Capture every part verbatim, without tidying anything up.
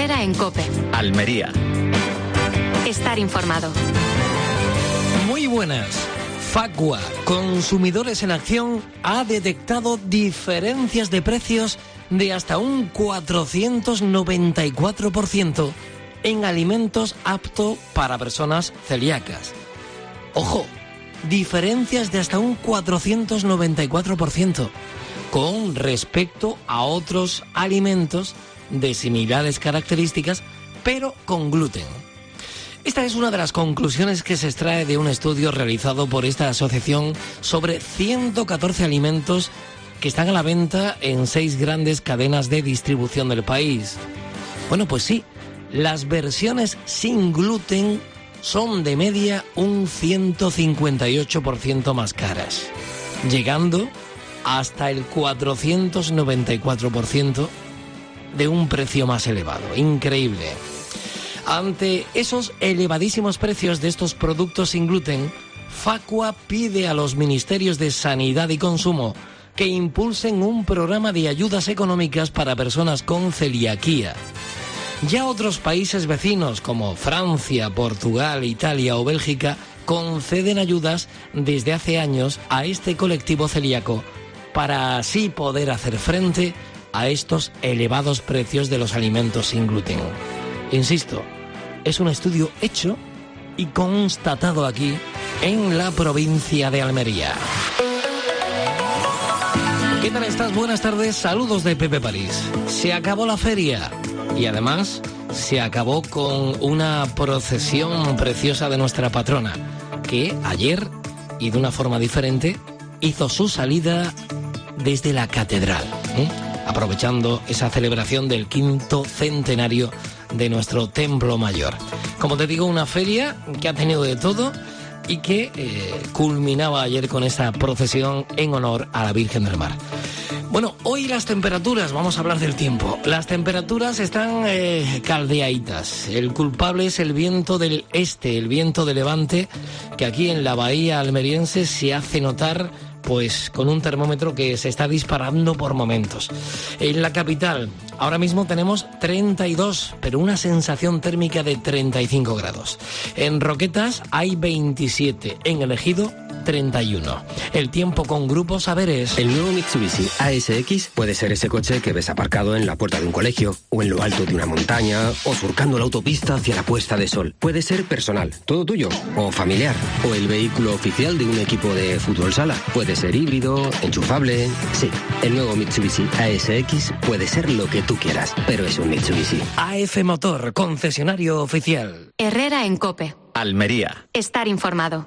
Herrera en COPE. Almería. Estar informado. Muy buenas. Facua, Consumidores en Acción, ha detectado diferencias de precios de hasta un cuatrocientos noventa y cuatro por ciento en alimentos aptos para personas celíacas. Ojo, diferencias de hasta un cuatrocientos noventa y cuatro por ciento con respecto a otros alimentos de similares características, pero con gluten. Esta es una de las conclusiones que se extrae de un estudio realizado por esta asociación sobre ciento catorce alimentos que están a la venta en seis grandes cadenas de distribución del país. Bueno, pues sí, las versiones sin gluten son de media un ciento cincuenta y ocho por ciento más caras, llegando hasta el cuatrocientos noventa y cuatro por ciento de un precio más elevado. Increíble. Ante esos elevadísimos precios de estos productos sin gluten, Facua pide a los ministerios de Sanidad y Consumo que impulsen un programa de ayudas económicas para personas con celiaquía. Ya otros países vecinos como Francia, Portugal, Italia o Bélgica conceden ayudas desde hace años a este colectivo celíaco para así poder hacer frente a estos elevados precios de los alimentos sin gluten. Insisto, es un estudio hecho y constatado aquí en la provincia de Almería. ¿Qué tal estás? Buenas tardes, saludos de Pepe París. Se acabó la feria y además se acabó con una procesión preciosa de nuestra patrona, que ayer, y de una forma diferente, hizo su salida desde la catedral, ¿eh? aprovechando esa celebración del quinto centenario de nuestro templo mayor. Como te digo, una feria que ha tenido de todo y que eh, culminaba ayer con esta procesión en honor a la Virgen del Mar. Bueno, hoy las temperaturas, vamos a hablar del tiempo. Las temperaturas están eh, caldeaditas. El culpable es el viento del este, el viento de levante, que aquí en la bahía almeriense se hace notar pues con un termómetro que se está disparando por momentos. En la capital, ahora mismo tenemos treinta y dos, pero una sensación térmica de treinta y cinco grados. En Roquetas hay veintisiete, en el Ejido treinta y uno. El tiempo con Grupo Saberes. El nuevo Mitsubishi A S X puede ser ese coche que ves aparcado en la puerta de un colegio, o en lo alto de una montaña, o surcando la autopista hacia la puesta de sol. Puede ser personal, todo tuyo, o familiar, o el vehículo oficial de un equipo de fútbol sala. Puede ser híbrido, enchufable. Sí, el nuevo Mitsubishi A S X puede ser lo que tú quieras, pero es un Mitsubishi. A F Motor, concesionario oficial. Herrera en COPE. Almería. Estar informado.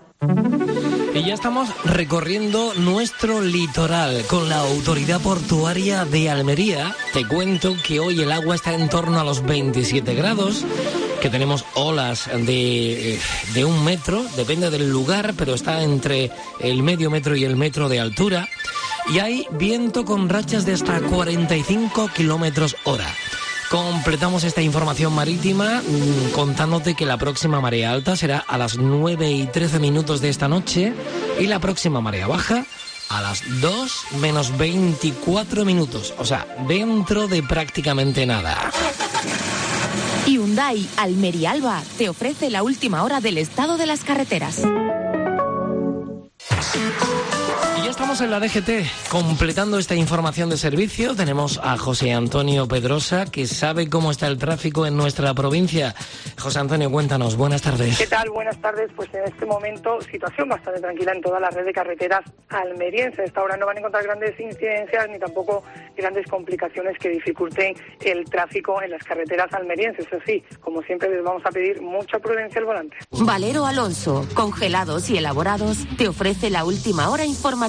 Y ya estamos recorriendo nuestro litoral con la Autoridad Portuaria de Almería. Te cuento que hoy el agua está en torno a los veintisiete grados, que tenemos olas de, de un metro, depende del lugar, pero está entre el medio metro y el metro de altura. Y hay viento con rachas de hasta cuarenta y cinco kilómetros hora. Completamos esta información marítima mmm, contándote que la próxima marea alta será a las nueve y trece minutos de esta noche y la próxima marea baja a las dos menos veinticuatro minutos. O sea, dentro de prácticamente nada. Hyundai Almería Alba te ofrece la última hora del estado de las carreteras. Y ya estamos en la D G T, completando esta información de servicio. Tenemos a José Antonio Pedrosa, que sabe cómo está el tráfico en nuestra provincia. José Antonio, cuéntanos, buenas tardes. ¿Qué tal? Buenas tardes. Pues en este momento, situación bastante tranquila en toda la red de carreteras almerienses. A esta hora no van a encontrar grandes incidencias ni tampoco grandes complicaciones que dificulten el tráfico en las carreteras almerienses. Eso sí, como siempre, les vamos a pedir mucha prudencia al volante. Valero Alonso, congelados y elaborados, te ofrece la última hora informativa.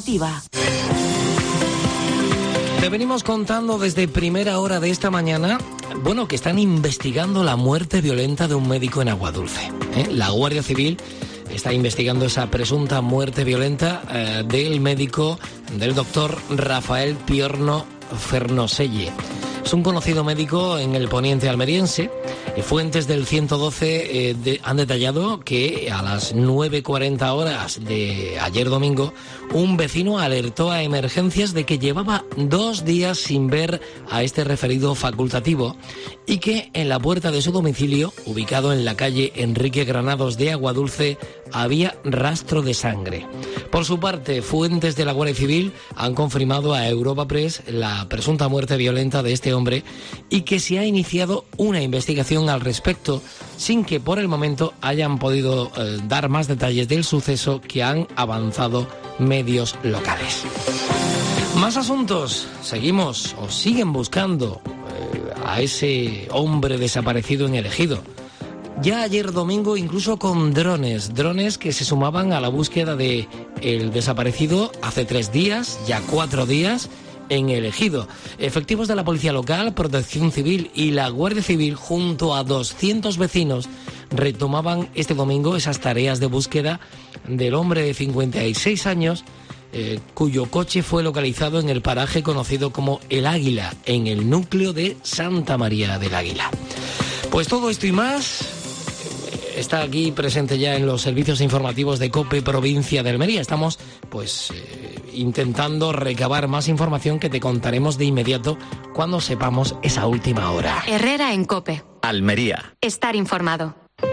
Te venimos contando desde primera hora de esta mañana, bueno, que están investigando la muerte violenta de un médico en Aguadulce, ¿eh? La Guardia Civil está investigando esa presunta muerte violenta eh, del médico, del doctor Rafael Piorno Fernoselle. Es un conocido médico en el poniente almeriense Fuentes del ciento doce eh, de, han detallado que a las nueve cuarenta horas de ayer domingo, un vecino alertó a emergencias de que llevaba dos días sin ver a este referido facultativo y que en la puerta de su domicilio, ubicado en la calle Enrique Granados de Aguadulce, había rastro de sangre. Por su parte, fuentes de la Guardia Civil han confirmado a Europa Press la presunta muerte violenta de este hombre y que se ha iniciado una investigación al respecto, sin que por el momento hayan podido eh, dar más detalles del suceso que han avanzado medios locales. Más asuntos. Seguimos o siguen buscando eh, a ese hombre desaparecido en el Ejido. Ya ayer domingo, incluso con drones, drones que se sumaban a la búsqueda de el desaparecido hace tres días, ya cuatro días, en el Ejido. Efectivos de la Policía Local, Protección Civil y la Guardia Civil, junto a doscientos vecinos, retomaban este domingo esas tareas de búsqueda del hombre de cincuenta y seis años, eh, cuyo coche fue localizado en el paraje conocido como El Águila, en el núcleo de Santa María del Águila. Pues todo esto y más está aquí presente ya en los servicios informativos de COPE Provincia de Almería. Estamos, pues, eh, intentando recabar más información que te contaremos de inmediato cuando sepamos esa última hora. Herrera en COPE. Almería. Estar informado.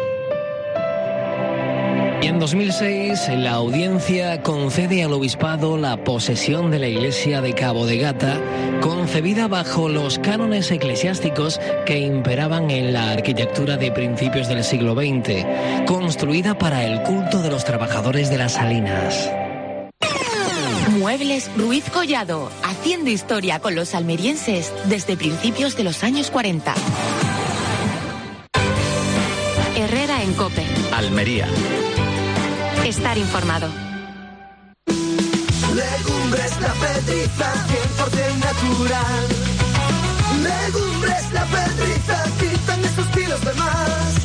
Y en dos mil seis, la audiencia concede al obispado la posesión de la iglesia de Cabo de Gata, concebida bajo los cánones eclesiásticos que imperaban en la arquitectura de principios del siglo veinte, construida para el culto de los trabajadores de las salinas. Muebles Ruiz Collado, haciendo historia con los almerienses desde principios de los años cuarenta. Herrera en COPE. Almería. Estar informado. Legumbres La Pedriza, cien por ciento natural. Legumbres La Pedriza, quitan esos kilos de más.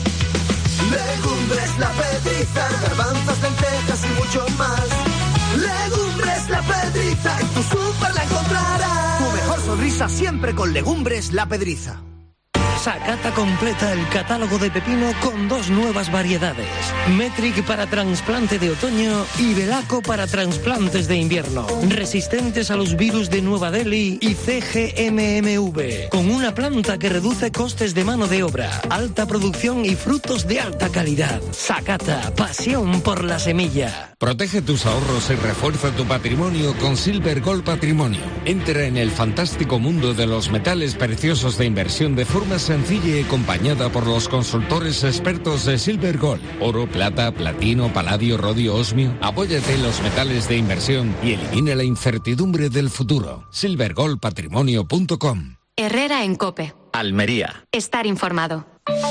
Legumbres La Pedriza, garbanzos, lentejas y mucho más. Legumbres La Pedriza, en tu súper la encontrarás. Tu mejor sonrisa siempre con Legumbres La Pedriza. Sakata completa el catálogo de pepino con dos nuevas variedades. Metric para trasplante de otoño y Belaco para trasplantes de invierno. Resistentes a los virus de Nueva Delhi y C G M M V. Con una planta que reduce costes de mano de obra, alta producción y frutos de alta calidad. Sakata, pasión por la semilla. Protege tus ahorros y refuerza tu patrimonio con Silver Gold Patrimonio. Entra en el fantástico mundo de los metales preciosos de inversión de forma sencilla y acompañada por los consultores expertos de Silver Gold. Oro, plata, platino, paladio, rodio, osmio. Apóyate en los metales de inversión y elimina la incertidumbre del futuro. silver gold patrimonio punto com. Herrera en COPE. Almería. Estar informado.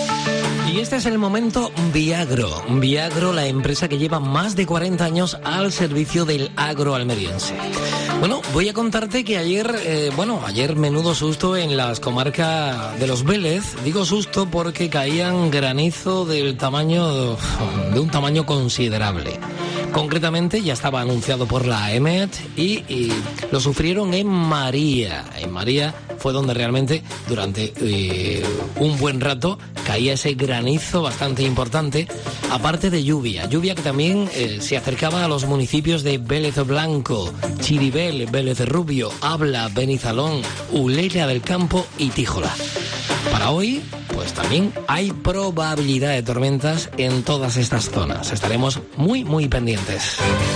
Y este es el momento Viagro. Viagro, la empresa que lleva más de cuarenta años al servicio del agro almeriense. Bueno, voy a contarte que ayer, eh, bueno, ayer menudo susto en las comarcas de los Vélez. Digo susto porque caían granizo del tamaño, de un tamaño considerable. Concretamente ya estaba anunciado por la E M E T y, y lo sufrieron en María. En María fue donde realmente durante eh, un buen rato caía ese granizo bastante importante, aparte de lluvia. Lluvia que también eh, se acercaba a los municipios de Vélez Blanco, Chiribel, Vélez Rubio, Abla, Benizalón, Ulera del Campo y Tíjola. Para hoy, pues también hay probabilidad de tormentas en todas estas zonas. Estaremos muy, muy pendientes.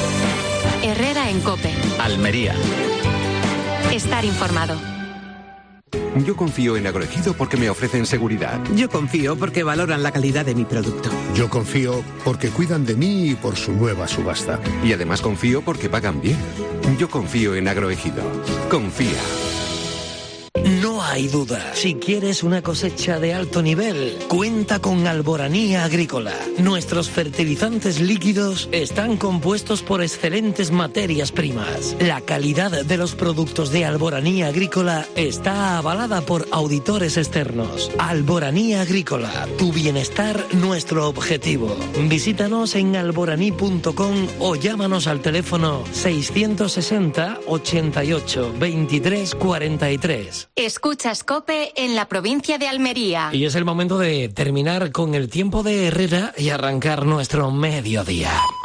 Herrera en COPE. Almería. Estar informado. Yo confío en Agroejido porque me ofrecen seguridad. Yo confío porque valoran la calidad de mi producto. Yo confío porque cuidan de mí y por su nueva subasta. Y además confío porque pagan bien. Yo confío en Agroejido. Confía. No hay duda, si quieres una cosecha de alto nivel, cuenta con Alboranía Agrícola. Nuestros fertilizantes líquidos están compuestos por excelentes materias primas. La calidad de los productos de Alboranía Agrícola está avalada por auditores externos. Alboranía Agrícola, tu bienestar, nuestro objetivo. Visítanos en alboraní punto com o llámanos al teléfono seiscientos sesenta, ochenta y ocho, veintitrés cuarenta y tres. Escucha Escuchas COPE en la provincia de Almería. Y es el momento de terminar con el tiempo de Herrera y arrancar nuestro mediodía.